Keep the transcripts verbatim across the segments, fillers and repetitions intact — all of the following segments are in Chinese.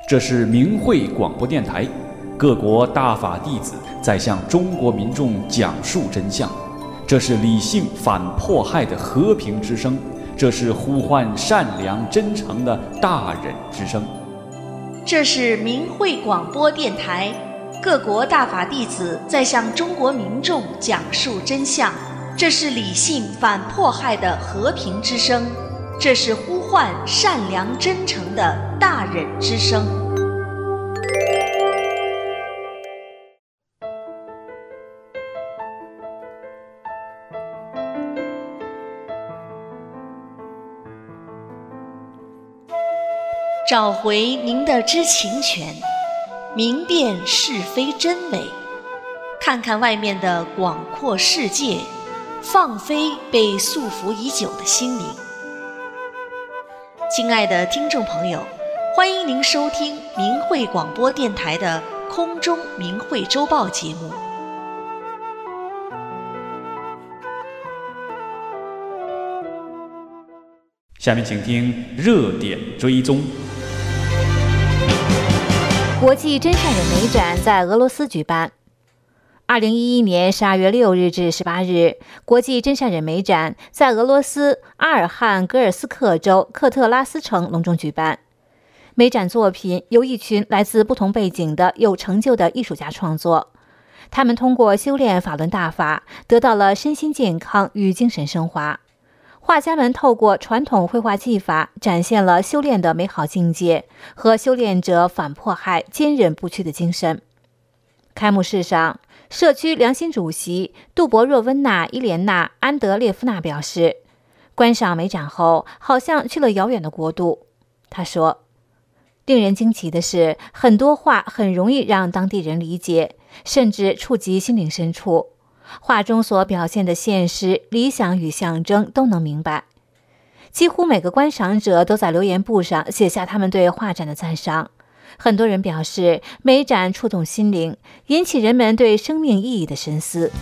这是明慧广播电台，各国大法弟子在向中国民众讲述真相。这是理性反迫害的和平之声，这是呼唤善良真诚的大忍之声。 这是明慧广播电台，各国大法弟子在向中国民众讲述真相。这是理性反迫害的和平之声，这是呼唤善良真诚的大忍之声。找回您的知情权，明辨是非真伪，看看外面的广阔世界，放飞被束缚已久的心灵。亲爱的听众朋友，欢迎您收听明慧广播电台的空中明慧周报节目。 下面请听热点追踪。 国际真善忍美展在俄罗斯举办。二零一一年十二月六日至十八日，国际真善忍美展在俄罗斯阿尔汉格尔斯克州克特拉斯城隆重举办。美展作品由一群来自不同背景的有成就的艺术家创作，他们通过修炼法轮大法，得到了身心健康与精神升华。画家们透过传统绘画技法，展现了修炼的美好境界和修炼者反迫害、坚韧不屈的精神。开幕式上，社区良心主席杜博若温娜·伊莲娜·安德列夫娜表示，观赏美展后，好像去了遥远的国度。她说，令人惊奇的是，很多画很容易让当地人理解，甚至触及心灵深处。画中所表现的现实、理想与象征都能明白。几乎每个观赏者都在留言簿上写下他们对画展的赞赏。很多人表示，美展触动心灵，引起人们对生命意义的深思。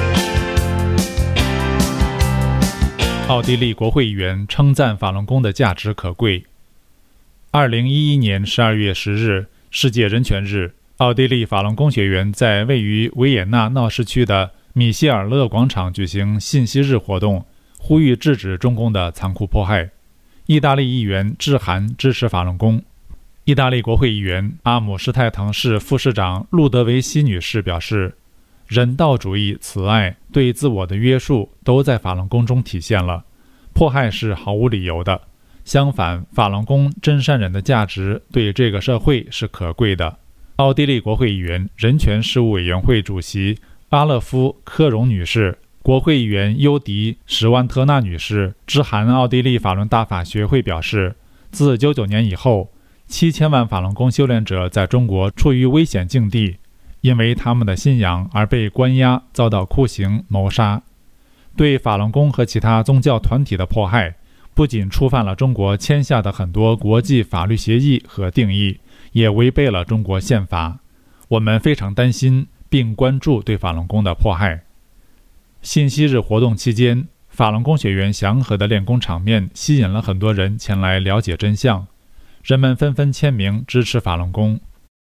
奥地利国会议员称赞法轮功的价值可贵。二零一一年十二月十日，世界人权日，奥地利法轮功学员在位于维也纳闹市区的米歇尔勒广场举行信息日活动，呼吁制止中共的残酷迫害。意大利议员致函支持法轮功。意大利国会议员阿姆施泰滕市副市长路德维希女士表示，人道主义、慈爱、对自我的约束都在法轮功中体现了，迫害是毫无理由的。相反，法轮功真善忍的价值对这个社会是可贵的。奥地利国会议员人权事务委员会主席阿勒夫科荣女士、国会议员尤迪史万特纳女士致函奥地利法轮大法学会表示，自九九年以后，七千万法轮功修炼者在中国处于危险境地，因为他们的信仰而被关押，遭到酷刑、谋杀。对法轮功和其他宗教团体的迫害，不仅触犯了中国签下的很多国际法律协议和定义，也违背了中国宪法。我们非常担心并关注对法轮功的迫害。信息日活动期间，法轮功学员祥和的练功场面吸引了很多人前来了解真相，人们纷纷签名支持法轮功。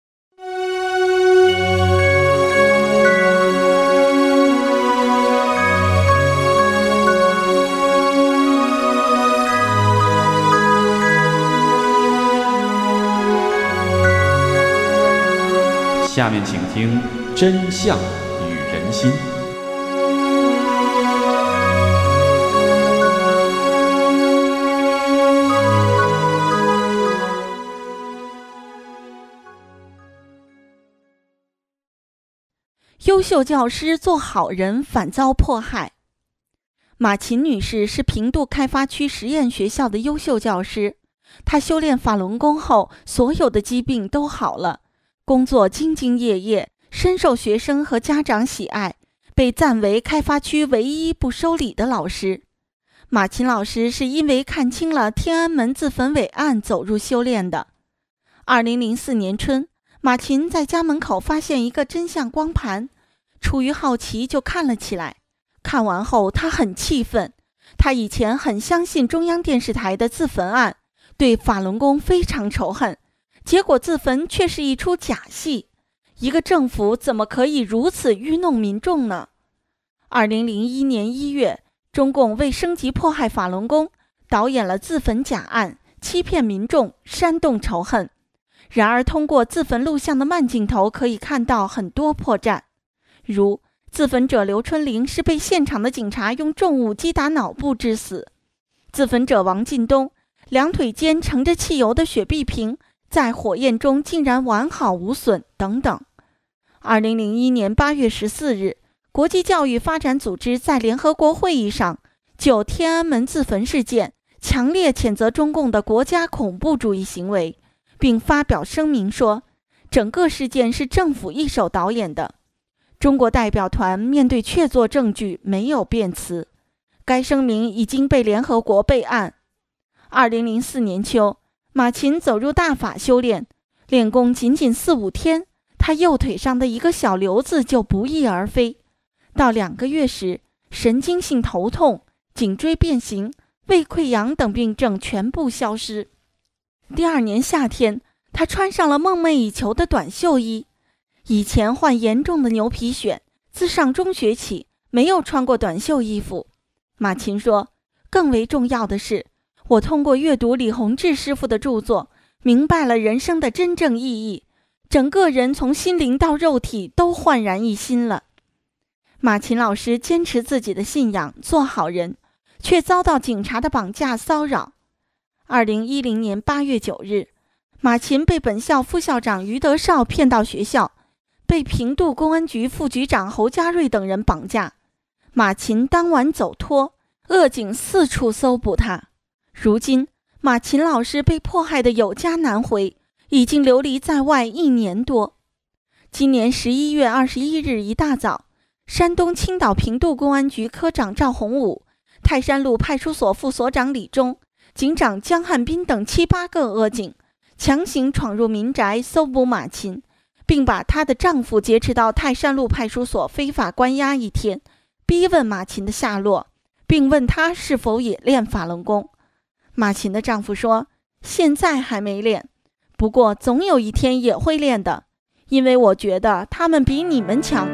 下面请听真相与人心。 优秀教师做好人反遭迫害。马琴女士是平度开发区实验学校的优秀教师，她修炼法轮功后，所有的疾病都好了，工作兢兢业业，深受学生和家长喜爱，被赞为开发区唯一不收礼的老师。马琴老师是因为看清了天安门自焚伪案走入修炼的。二零零四年春，马琴在家门口发现一个真相光盘，出于好奇就看了起来。看完后他很气愤，他以前很相信中央电视台的自焚案，对法轮功非常仇恨， 结果自焚却是一出假戏。一个政府怎么可以如此愚弄民众呢？二零零一年一月，中共为升级迫害法轮功，导演了自焚假案，欺骗民众，煽动仇恨。然而通过自焚录像的慢镜头可以看到很多破绽，如自焚者刘春玲是被现场的警察用重物击打脑部致死，自焚者王进东两腿间盛着汽油的雪碧瓶在火焰中竟然完好无损等等。二零零一年八月十四日，国际教育发展组织在联合国会议上就天安门自焚事件强烈谴责中共的国家恐怖主义行为，并发表声明说，整个事件是政府一手导演的。中国代表团面对确凿证据没有辩词，该声明已经被联合国备案。二零零四年秋，马琴走入大法修炼，练功仅仅四五天，他右腿上的一个小瘤子就不翼而飞。到两个月时，神经性头痛、颈椎变形、胃溃疡等病症全部消失。第二年夏天，他穿上了梦寐以求的短袖衣。以前患严重的牛皮癣，自上中学起没有穿过短袖衣服。马琴说，更为重要的是，我通过阅读李洪志师傅的著作，明白了人生的真正意义，整个人从心灵到肉体都焕然一新了。马琴老师坚持自己的信仰，做好人，却遭到警察的绑架骚扰。二零一零年八月九日，马琴被本校副校长于德绍骗到学校，被平度公安局副局长侯家瑞等人绑架。马琴当晚走脱，恶警四处搜捕他。如今，马琴老师被迫害得有家难回，已经流离在外一年多。今年十一月二十一日一大早，山东青岛平度公安局科长赵洪武、泰山路派出所副所长李忠、警长江汉斌等七八个恶警强行闯入民宅搜捕马琴，并把她的丈夫劫持到泰山路派出所非法关押一天，逼问马琴的下落，并问她是否也练法轮功。马琴的丈夫说，现在还没练，不过总有一天也会练的，因为我觉得他们比你们强。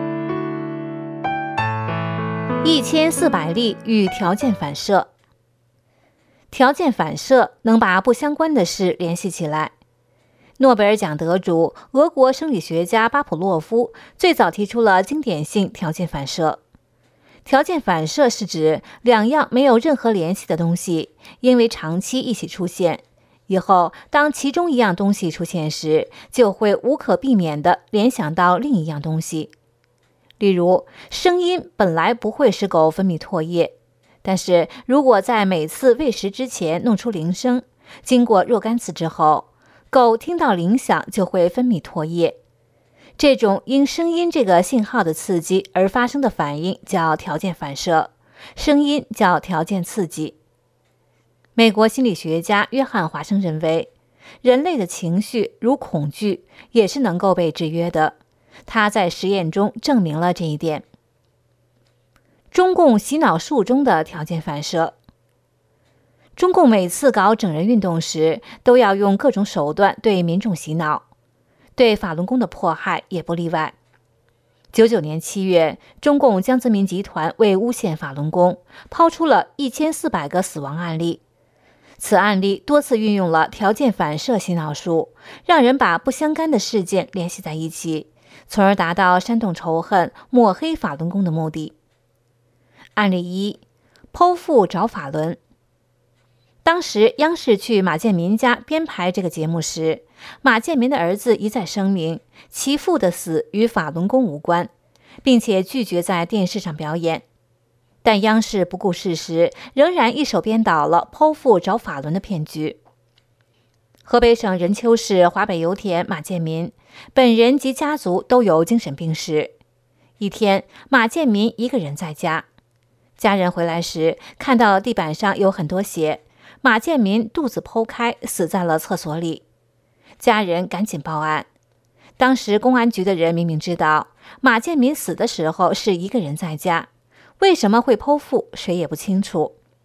一千四百例与条件反射。条件反射能把不相关的事联系起来。诺贝尔奖得主、俄国生理学家巴甫洛夫最早提出了经典性条件反射。条件反射是指两样没有任何联系的东西，因为长期一起出现，以后当其中一样东西出现时，就会无可避免地联想到另一样东西。例如，声音本来不会使狗分泌唾液，但是如果在每次喂食之前弄出铃声，经过若干次之后，狗听到铃响就会分泌唾液。这种因声音这个信号的刺激而发生的反应叫条件反射，声音叫条件刺激。美国心理学家约翰·华生认为，人类的情绪如恐惧也是能够被制约的，他在实验中证明了这一点。中共洗脑术中的条件反射。中共每次搞整人运动时，都要用各种手段对民众洗脑，对法轮功的迫害也不例外。九九年七月，中共江泽民集团为诬陷法轮功，抛出了一千四百个死亡案例。此案例多次运用了条件反射洗脑术，让人把不相干的事件联系在一起，从而达到煽动仇恨、抹黑法轮功的目的。案例一：剖腹找法轮。当时央视去马建民家编排这个节目时，马建民的儿子一再声明其父的死与法轮功无关，并且拒绝在电视上表演。但央视不顾事实，仍然一手编导了剖腹找法轮的骗局。河北省任丘市华北油田马建民本人及家族都有精神病史。一天，马建民一个人在家，家人回来时看到地板上有很多血，马建民肚子剖开，死在了厕所里。家人赶紧报案。当时公安局的人明明知道马建民死的时候是一个人在家，为什么会剖腹谁也不清楚。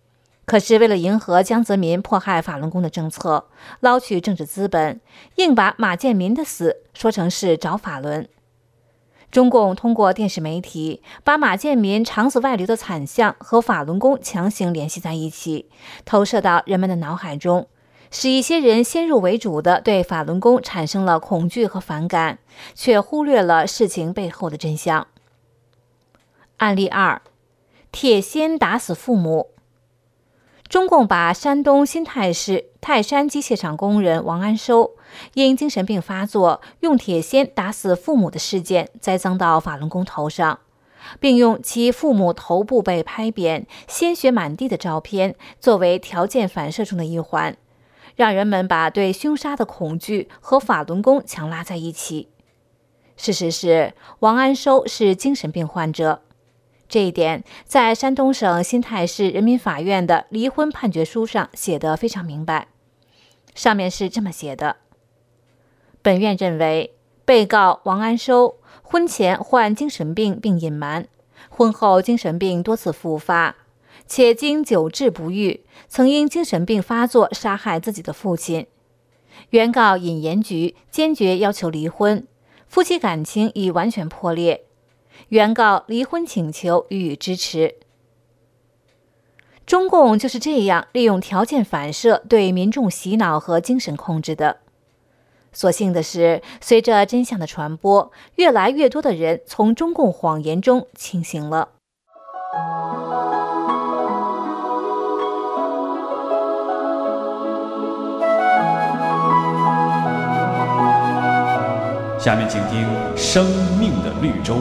可是为了迎合江泽民迫害法轮功的政策，捞取政治资本，硬把马建民的死说成是找法轮。中共通过电视媒体把马建民肠子外流的惨象和法轮功强行联系在一起，投射到人们的脑海中，使一些人先入为主地对法轮功产生了恐惧和反感，却忽略了事情背后的真相。案例二：铁锨打死父母。中共把山东新泰市泰山机械厂工人王安收因精神病发作用铁锨打死父母的事件栽赃到法轮功头上，并用其父母头部被拍扁、鲜血满地的照片作为条件反射中的一环，让人们把对凶杀的恐惧和法轮功强拉在一起。事实是，王安收是精神病患者。这一点在山东省新泰市人民法院的离婚判决书上写得非常明白。上面是这么写的：本院认为，被告王安收婚前患精神病并隐瞒，婚后精神病多次复发，且经久治不愈，曾因精神病发作杀害自己的父亲。原告尹延菊坚决要求离婚，夫妻感情已完全破裂。原告离婚请求予以支持。中共就是这样利用条件反射对民众洗脑和精神控制的。所幸的是，随着真相的传播，越来越多的人从中共谎言中清醒了。 下面请听《生命的绿洲》。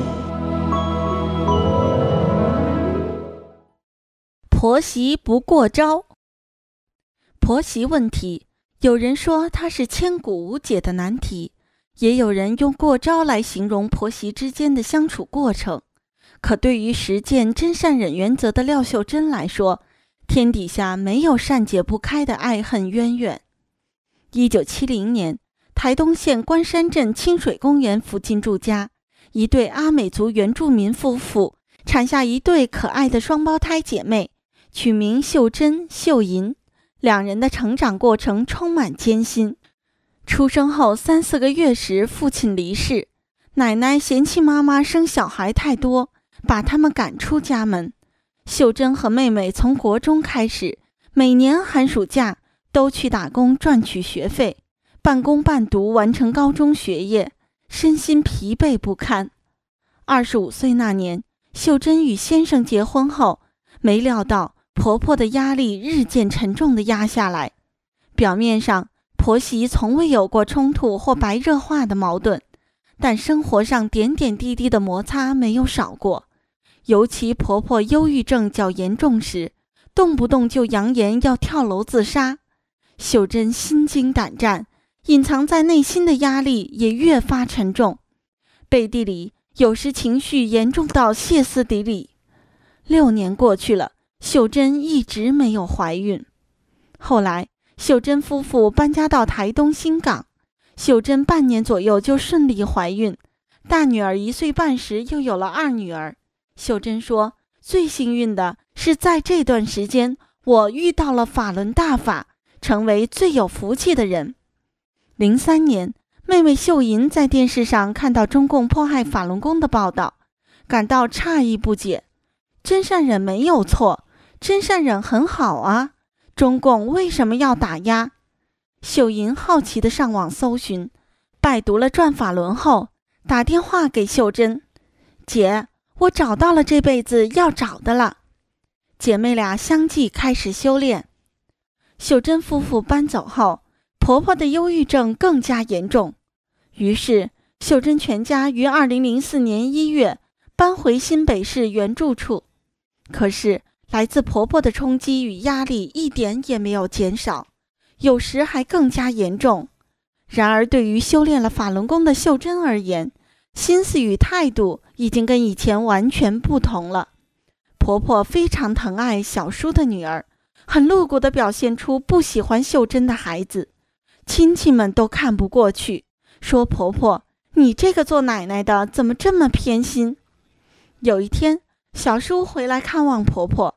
婆媳不过招。婆媳问题，有人说它是千古无解的难题，也有人用过招来形容婆媳之间的相处过程。可对于实践真善忍原则的廖秀珍来说，天底下没有善解不开的爱恨渊源。一九七零年，台东县关山镇清水公园附近住家，一对阿美族原住民夫妇产下一对可爱的双胞胎姐妹，取名秀珍、秀银。两人的成长过程充满艰辛。出生后三四个月时，父亲离世，奶奶嫌弃妈妈生小孩太多，把他们赶出家门。秀珍和妹妹从国中开始，每年寒暑假都去打工赚取学费，半工半读完成高中学业，身心疲惫不堪。二十五岁那年，秀珍与先生结婚后，没料到婆婆的压力日渐沉重地压下来。表面上，婆媳从未有过冲突或白热化的矛盾，但生活上点点滴滴的摩擦没有少过。尤其婆婆忧郁症较严重时，动不动就扬言要跳楼自杀。秀珍心惊胆战，隐藏在内心的压力也越发沉重，背地里有时情绪严重到歇斯底里。六年过去了，秀珍一直没有怀孕。后来，秀珍夫妇搬家到台东新港，秀珍半年左右就顺利怀孕，大女儿一岁半时又有了二女儿。秀珍说，最幸运的是在这段时间，我遇到了法轮大法，成为最有福气的人。零三年，妹妹秀银在电视上看到中共迫害法轮功的报道，感到诧异不解。真善忍没有错，真善忍很好啊，中共为什么要打压？秀银好奇地上网搜寻，拜读了转法轮后，打电话给秀珍，姐，我找到了这辈子要找的了。姐妹俩相继开始修炼。秀珍夫妇搬走后，婆婆的忧郁症更加严重，于是秀珍全家于二零零四年一月搬回新北市原住处。可是来自婆婆的冲击与压力一点也没有减少，有时还更加严重。然而对于修炼了法轮功的秀珍而言，心思与态度已经跟以前完全不同了。婆婆非常疼爱小叔的女儿，很露骨地表现出不喜欢秀珍的孩子。亲戚们都看不过去，说婆婆，你这个做奶奶的怎么这么偏心？有一天，小叔回来看望婆婆，婆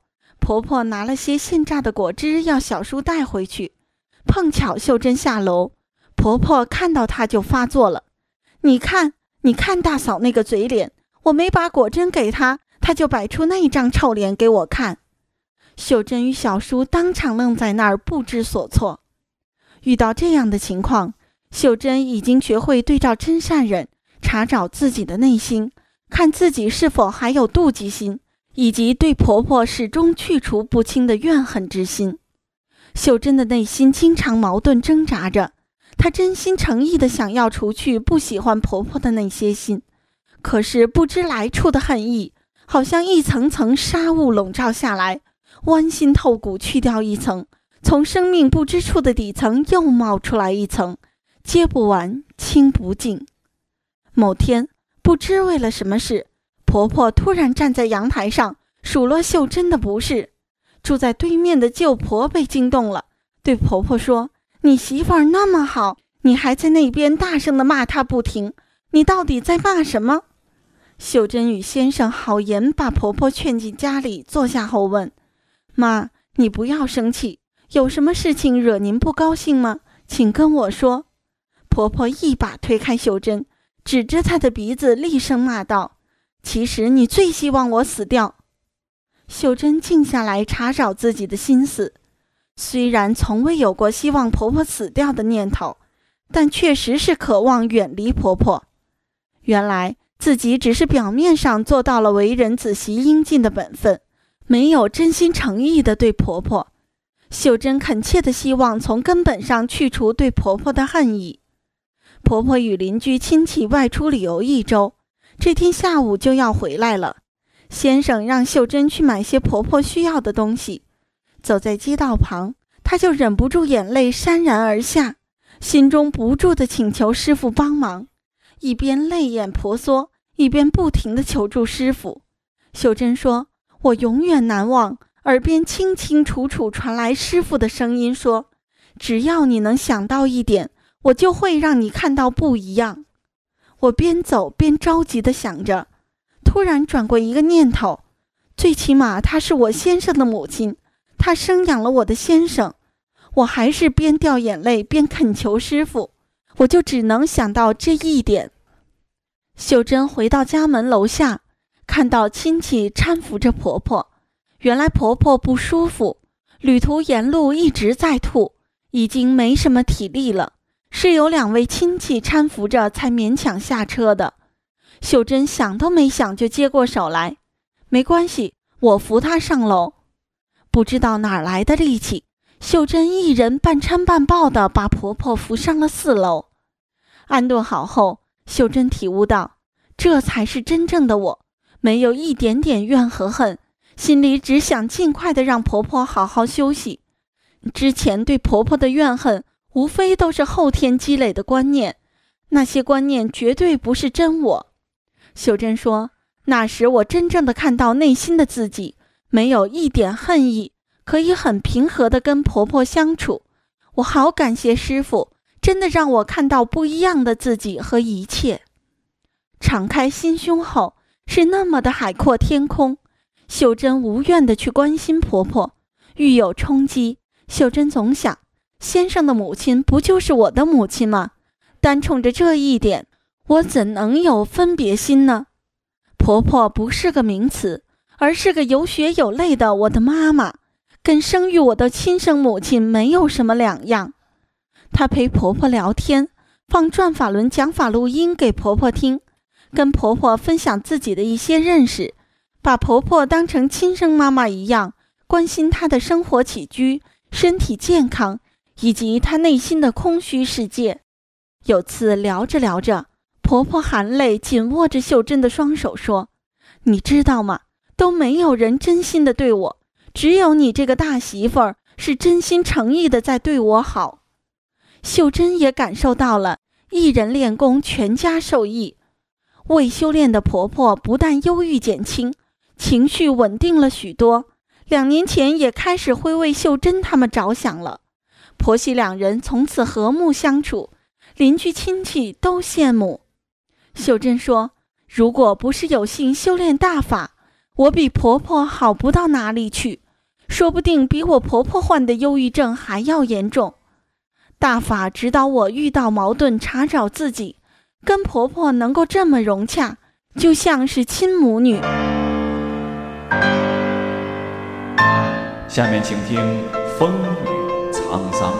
婆婆拿了些现榨的果汁要小叔带回去，碰巧秀珍下楼，婆婆看到她就发作了。你看，你看大嫂那个嘴脸，我没把果汁给她，她就摆出那张臭脸给我看。秀珍与小叔当场愣在那儿，不知所措。遇到这样的情况，秀珍已经学会对照真善忍，查找自己的内心，看自己是否还有妒忌心，以及对婆婆始终去除不清的怨恨之心。秀珍的内心经常矛盾挣扎着，她真心诚意地想要除去不喜欢婆婆的那些心，可是不知来处的恨意好像一层层纱雾笼罩下来，剜心透骨，去掉一层，从生命不知处的底层又冒出来一层，接不完，清不尽。某天，不知为了什么事，婆婆突然站在阳台上数落秀珍的不是。住在对面的舅婆被惊动了，对婆婆说：你媳妇儿那么好，你还在那边大声地骂她不停，你到底在骂什么？秀珍与先生好言把婆婆劝进家里，坐下后问：妈，你不要生气，有什么事情惹您不高兴吗？请跟我说。婆婆一把推开秀珍，指着她的鼻子厉声骂道：其实你最希望我死掉。秀珍静下来查找自己的心思，虽然从未有过希望婆婆死掉的念头，但确实是渴望远离婆婆。原来自己只是表面上做到了为人子媳应尽的本分，没有真心诚意地对婆婆。秀珍恳切地希望从根本上去除对婆婆的恨意。婆婆与邻居亲戚外出旅游一周，这天下午就要回来了。先生让秀珍去买些婆婆需要的东西，走在街道旁，她就忍不住眼泪潸然而下，心中不住地请求师傅帮忙，一边泪眼婆娑，一边不停地求助师傅。秀珍说：我永远难忘耳边清清楚楚传来师傅的声音说：只要你能想到一点，我就会让你看到不一样。我边走边着急地想着，突然转过一个念头，最起码她是我先生的母亲，她生养了我的先生。我还是边掉眼泪边恳求师傅，我就只能想到这一点。秀珍回到家门楼下，看到亲戚搀扶着婆婆，原来婆婆不舒服，旅途沿路一直在吐，已经没什么体力了，是有两位亲戚搀扶着才勉强下车的。秀珍想都没想就接过手来，没关系，我扶她上楼。不知道哪儿来的力气，秀珍一人半搀半抱地把婆婆扶上了四楼。安顿好后，秀珍体悟到，这才是真正的我，没有一点点怨和恨，心里只想尽快地让婆婆好好休息。之前对婆婆的怨恨无非都是后天积累的观念，那些观念绝对不是真我。秀珍说，那时我真正的看到内心的自己，没有一点恨意，可以很平和地跟婆婆相处。我好感谢师父，真的让我看到不一样的自己和一切。敞开心胸后，是那么的海阔天空。秀珍无怨地去关心婆婆，遇有冲击，秀珍总想，先生的母亲不就是我的母亲吗？单冲着这一点，我怎能有分别心呢？婆婆不是个名词，而是个有血有泪的我的妈妈，跟生育我的亲生母亲没有什么两样。她陪婆婆聊天，放转法轮讲法录音给婆婆听，跟婆婆分享自己的一些认识，把婆婆当成亲生妈妈一样，关心她的生活起居、身体健康，以及她内心的空虚世界。有次聊着聊着，婆婆含泪紧握着秀珍的双手说，你知道吗，都没有人真心的对我，只有你这个大媳妇儿是真心诚意的在对我好。秀珍也感受到了一人练功全家受益，未修炼的婆婆不但忧郁减轻，情绪稳定了许多，两年前也开始会为秀珍他们着想了。婆媳两人从此和睦相处，邻居亲戚都羡慕。秀珍说，如果不是有幸修炼大法，我比婆婆好不到哪里去， 说不定比我婆婆患的忧郁症还要严重。大法指导我遇到矛盾查找自己，跟婆婆能够这么融洽，就像是亲母女。 下面请听风雨沧桑。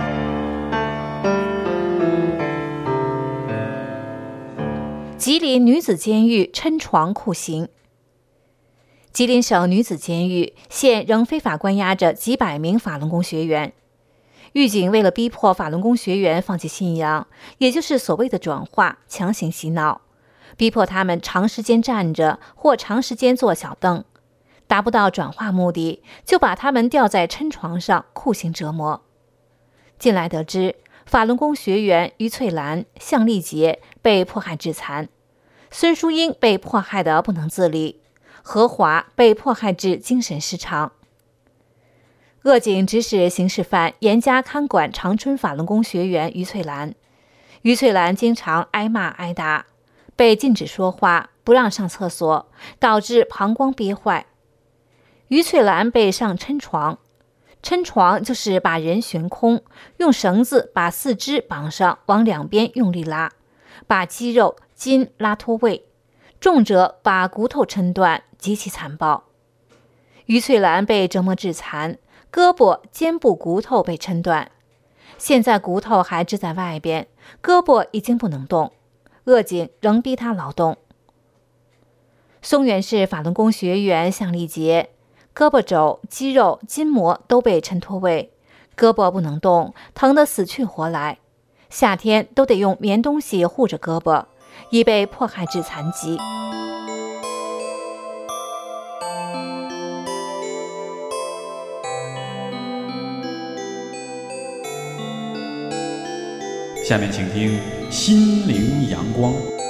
吉林女子监狱抻床酷刑。吉林省女子监狱现仍非法关押着几百名法轮功学员。狱警为了逼迫法轮功学员放弃信仰，也就是所谓的转化，强行洗脑，逼迫他们长时间站着或长时间坐小凳，达不到转化目的，就把他们吊在抻床上酷刑折磨。近来得知，法轮功学员于翠兰、向丽杰被迫害致残，孙淑英被迫害得不能自理，何华被迫害致精神失常。恶警指使刑事犯严加看管长春法轮功学员于翠兰，于翠兰经常挨骂挨打，被禁止说话，不让上厕所，导致膀胱憋坏。于翠兰被上抻床，抻床就是把人悬空，用绳子把四肢绑上，往两边用力拉，把肌肉筋拉脱位，重者把骨头抻断，极其残暴。于翠兰被折磨致残，胳膊肩部骨头被抻断，现在骨头还支在外边，胳膊已经不能动，恶警仍逼他劳动。松原市法轮功学员向丽杰，胳膊肘、肌肉、筋膜都被抻脱位，胳膊不能动，疼得死去活来，夏天都得用棉东西护着胳膊，已被迫害致残疾。 下面请听心灵阳光。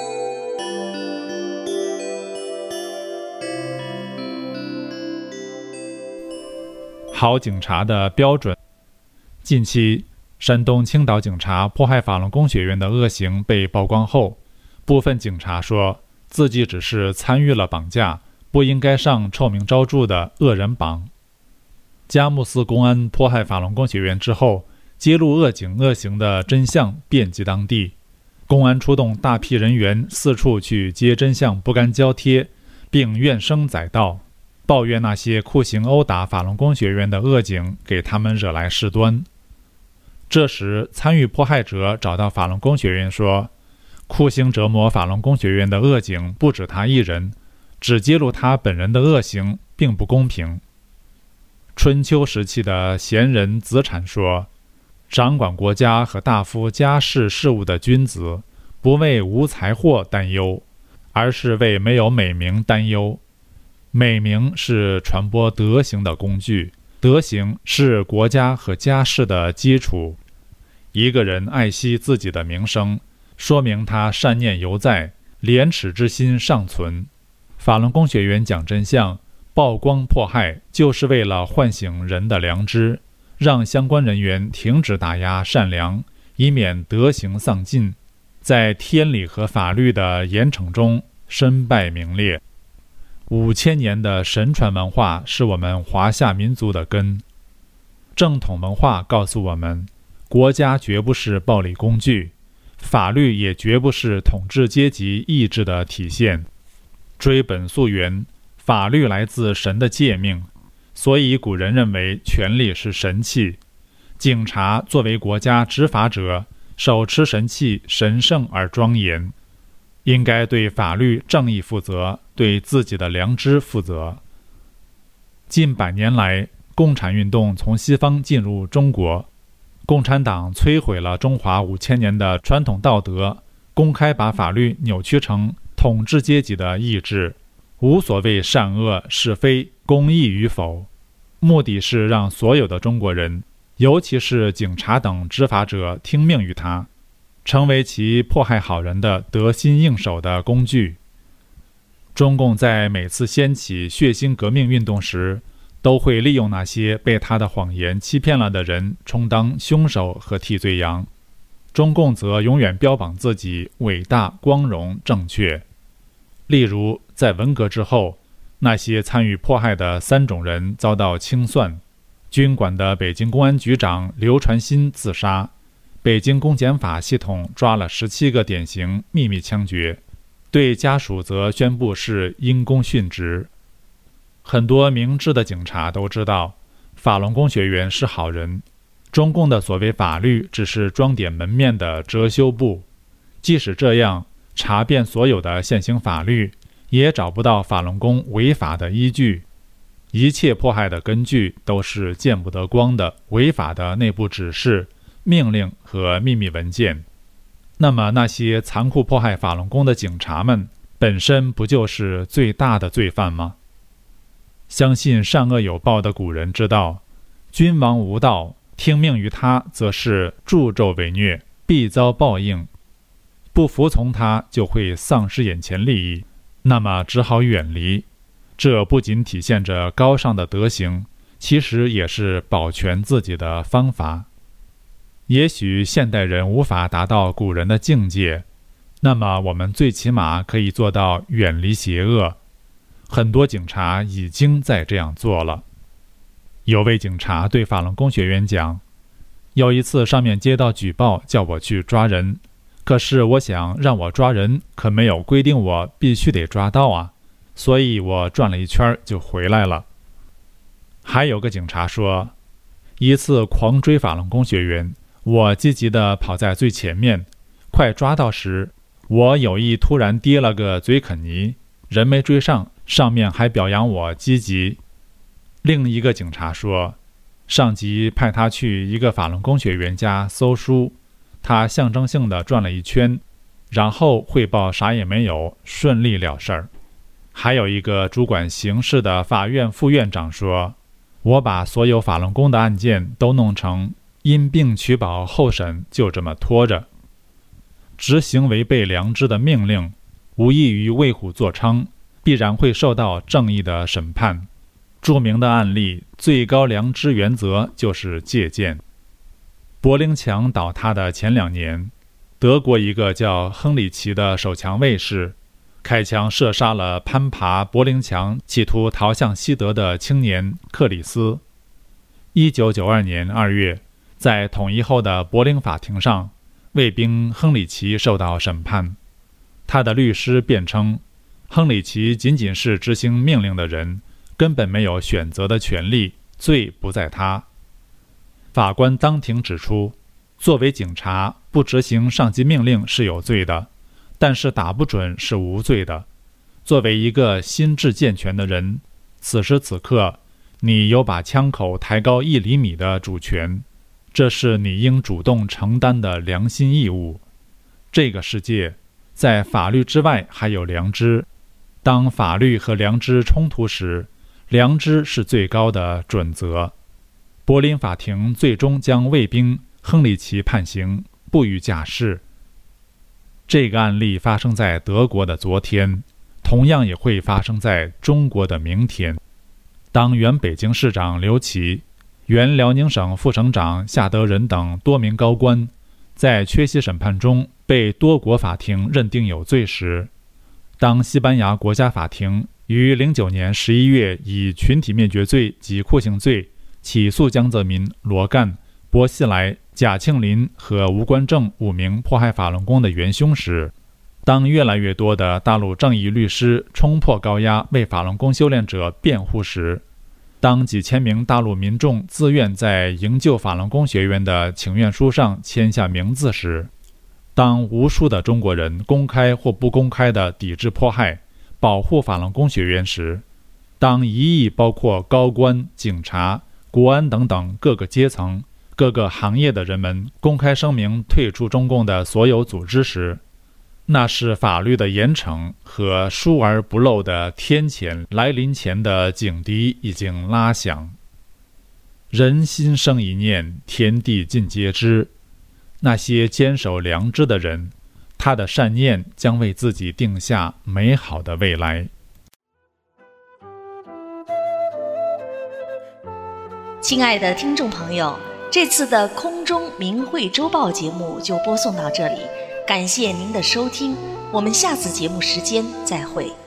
好警察的标准。近期，山东青岛警察迫害法轮功学员的恶行被曝光后，部分警察说自己只是参与了绑架，不应该上臭名昭著的恶人榜。佳木斯公安迫害法轮功学员之后，揭露恶警恶行的真相遍及当地，公安出动大批人员四处去揭真相不干胶贴，并怨声载道，抱怨那些酷刑殴打法轮功学员的恶警给他们惹来事端。这时，参与迫害者找到法轮功学员说，酷刑折磨法轮功学员的恶警不止他一人，只揭露他本人的恶行并不公平。春秋时期的贤人子产说，掌管国家和大夫家事事务的君子，不为无财货担忧，而是为没有美名担忧。美名是传播德行的工具，德行是国家和家事的基础。一个人爱惜自己的名声，说明他善念犹在，廉耻之心尚存。法轮功学员讲真相，曝光迫害，就是为了唤醒人的良知，让相关人员停止打压善良，以免德行丧尽，在天理和法律的严惩中身败名裂。五千年的神传文化是我们华夏民族的根。正统文化告诉我们，国家绝不是暴力工具，法律也绝不是统治阶级意志的体现。追本溯源，法律来自神的诫命，所以古人认为权力是神器。警察作为国家执法者，手持神器，神圣而庄严，应该对法律正义负责，对自己的良知负责。近百年来，共产运动从西方进入中国，共产党摧毁了中华五千年的传统道德，公开把法律扭曲成统治阶级的意志，无所谓善恶是非公义与否，目的是让所有的中国人，尤其是警察等执法者听命于他，成为其迫害好人的得心应手的工具。中共在每次掀起血腥革命运动时，都会利用那些被他的谎言欺骗了的人充当凶手和替罪羊，中共则永远标榜自己伟大、光荣、正确。例如，在文革之后， 那些参与迫害的三种人遭到清算：军管的北京公安局长刘传新自杀，北京公检法系统抓了十七个典型秘密枪决，对家属则宣布是因公殉职。很多明智的警察都知道，法轮功学员是好人，中共的所谓法律只是装点门面的遮羞布。即使这样，查遍所有的现行法律，也找不到法轮功违法的依据。一切迫害的根据都是见不得光的违法的内部指示、命令和秘密文件。那么那些残酷迫害法轮功的警察们本身不就是最大的罪犯吗？相信善恶有报的古人知道，君王无道，听命于他则是助纣为虐，必遭报应。不服从他就会丧失眼前利益，那么只好远离。这不仅体现着高尚的德行，其实也是保全自己的方法。也许现代人无法达到古人的境界，那么我们最起码可以做到远离邪恶。很多警察已经在这样做了。有位警察对法轮功学员讲，有一次上面接到举报叫我去抓人，可是我想让我抓人，可没有规定我必须得抓到啊，所以我转了一圈就回来了。还有个警察说，一次狂追法轮功学员，我积极地跑在最前面，快抓到时，我有意突然跌了个嘴啃泥，人没追上，上面还表扬我积极。另一个警察说，上级派他去一个法轮功学员家搜书，他象征性地转了一圈，然后汇报啥也没有，顺利了事儿。还有一个主管刑事的法院副院长说，我把所有法轮功的案件都弄成因病取保候审，就这么拖着。执行违背良知的命令，无异于为虎作伥，必然会受到正义的审判。著名的案例，最高良知原则就是借鉴。柏林墙倒塌的前两年，德国一个叫亨里奇的守墙卫士开枪射杀了攀爬柏林墙企图逃向西德的青年克里斯。一九九二年二月，在统一后的柏林法庭上，卫兵亨里奇受到审判。他的律师辩称，亨里奇仅仅是执行命令的人，根本没有选择的权利，罪不在他。法官当庭指出，作为警察，不执行上级命令是有罪的，但是打不准是无罪的。作为一个心智健全的人，此时此刻，你有把枪口抬高一厘米的主权，这是你应主动承担的良心义务。这个世界，在法律之外还有良知，当法律和良知冲突时，良知是最高的准则。柏林法庭最终将卫兵亨里奇判刑，不予假释。这个案例发生在德国的昨天，同样也会发生在中国的明天。当原北京市长刘琦、原辽宁省副省长夏德仁等多名高官在缺席审判中被多国法庭认定有罪时，当西班牙国家法庭于零九年十一月以群体灭绝罪及酷刑罪起诉江泽民、罗干、薄熙来、贾庆林和吴官正五名迫害法轮功的元凶时，当越来越多的大陆正义律师冲破高压为法轮功修炼者辩护时，当几千名大陆民众自愿在营救法轮功学员的请愿书上签下名字时，当无数的中国人公开或不公开地抵制迫害、保护法轮功学员时，当一亿包括高官、警察、国安等等各个阶层、各个行业的人们公开声明退出中共的所有组织时，那是法律的严惩和疏而不漏的天谴来临前的警笛已经拉响。人心生一念，天地尽皆知。那些坚守良知的人，他的善念将为自己定下美好的未来。 亲爱的听众朋友，这次的空中明慧周报节目就播送到这里，感谢您的收听，我们下次节目时间再会。